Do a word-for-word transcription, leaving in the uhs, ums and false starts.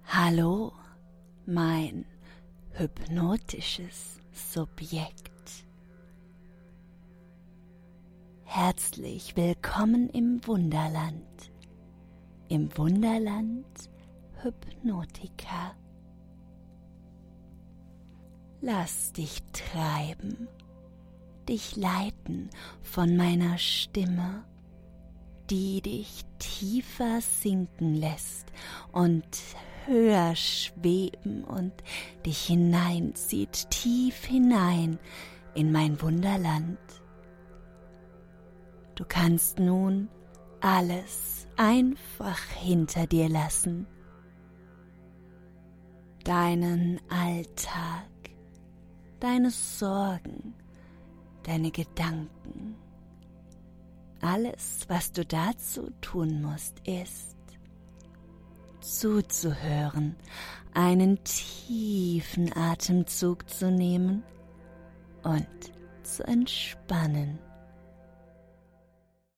Hallo, mein hypnotisches Subjekt. Herzlich willkommen im Wunderland, im Wunderland Hypnotica. Lass dich treiben, dich leiten von meiner Stimme, die dich tiefer sinken lässt und höher schweben und dich hineinzieht, tief hinein in mein Wunderland. Du kannst nun alles einfach hinter dir lassen. Deinen Alltag, deine Sorgen, deine Gedanken. Alles, was du dazu tun musst, ist zuzuhören, einen tiefen Atemzug zu nehmen und zu entspannen.